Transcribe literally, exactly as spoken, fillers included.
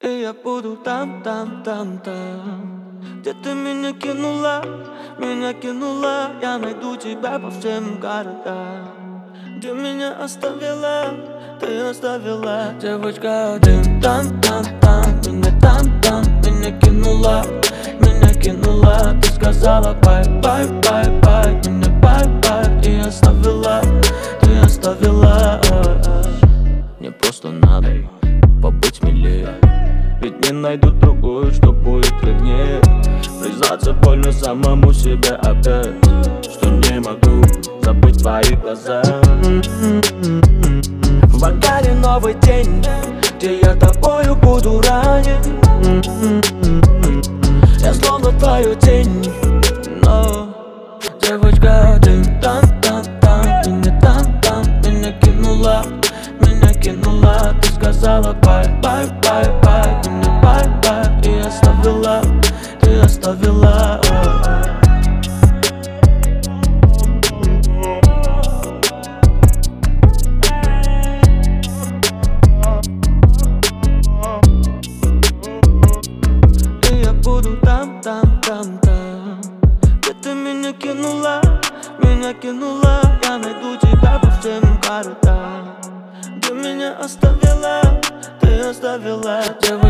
И я буду там, там, там, там, где ты меня кинула, меня кинула. Я найду тебя по всем городам, где меня оставила, ты оставила. Девочка, один там, там, там, меня там, там, меня кинула, меня кинула. Ты сказала бай, бай, бай, бай, меня бай, бай, и оставила, ты оставила. Мне просто надо побыть смелее, ведь не найду другую, что будет роднее. Признаться больно самому себе опять, что не могу забыть твои глаза. В бокале новый день, где я тобою буду ранен. Я словно твою тень, но девочка, ты там, там, там, меня там, там, меня кинула, меня кинула. Ты сказала бай, бай, бай, бай, меня бай, бай, и оставила, ты оставила. И я буду там, там, там, там, где ты меня кинула, меня кинула. Я найду тебя по всем городам, где меня оставила, ты оставила. Девочка,